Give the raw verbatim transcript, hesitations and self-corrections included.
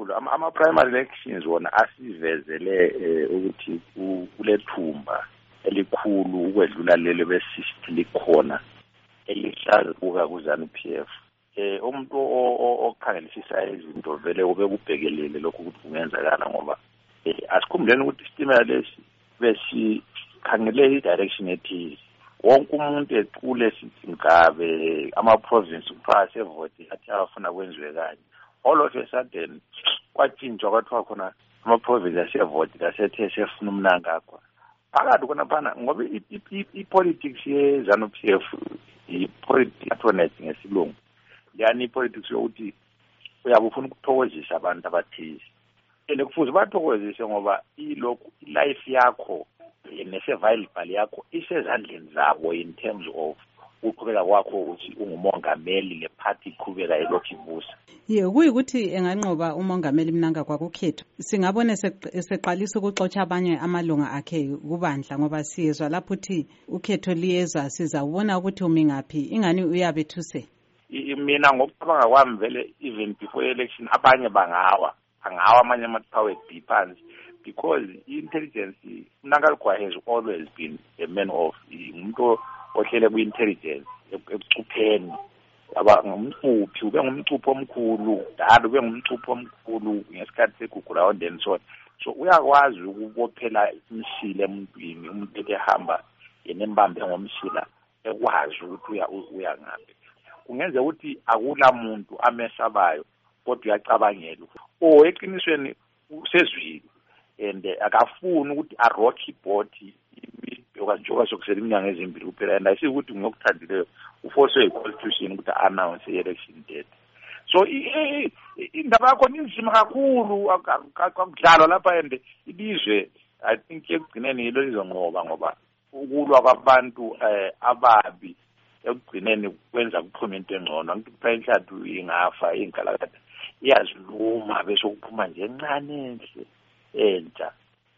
kakhulu ama primary elections wona asivezele ukuthi kulethumba elikhulu ukwedlula lelo besist likhona elihlaza kuka kuZANU P F. Eh umuntu okhangelisisa izinto vele ubekubhekelele lokho ukuthi kungenzakala ngoba asikhumbuleni ukuthi istimela lesi besi khangele i-direction ethize. Wonke umuntu equle sithi ngabe ama-province kuphase evote athi afuna kwenziwe kanye. All of a sudden kwathinjwa kwathiwa khona ama-province asevote asethe sefuna umnangagwa. Phakathi khona phana ngoba i-politics ye-ZANU P F i-politics patronage ngesilungu. Yani i-politics yokuthi uyabe ufuna ukuthokozisa abantu abathize. Ene kufuze bathokozise ngoba ilokhu life yakho ne-survival yakho isezandleni zabo in terms of uqhubeka kwakho ukuthi ungumongameli le party iqhubeka elokhu ibusa. Ye kuyikuthi enganqoba umongameli Mnangagwa kukhetho. Singabone eseqalisa ukuxotsha abanye amalunga akhe kubandla ngoba siyezwa lapho uthi ukhetho liyezwa sizawubona ukuthi umi ngaphi ingani uyabethuse. Mina ngokucabanga kwami vele even before election abanye bangawa bangawa amanye ama-power phansi because intelligence Mnangagwa has always been a man of umuntu ohlele ku-intelligence ekucupheni aba ngumcuphi ube ngumcuphi omkhulu dala ube ngumcuphi omkhulu ngesikhathi segugula and so so uyakwazi ukubophela imishile emuntwini umuntu ehamba yenembambe ngomshila ekwazi ukuthi uya uya ngaphi. Kungenza ukuthi akula muntu amesabayo kodwa uyacabangela oh eqinisweni usezwile and akafuni ukuthi a rocky body yokanjoka sokusela iminyaka ezimbili kuphela and ayisithi ukuthi ngokuthandileyo uforce i-constitution ukuthi announce i-election date. So indaba yakho inzima kakhulu akudlalwa lapha and ilizwe I think ekugcineni yilo lizonqoba ngoba ukulwa kwabantu ababi ekugcineni kwenza kuphuma into engcono. Ngithi kuphela inhlathu ingafa inkalakatha iyaziluma bese kuphuma nje encane enhle entsha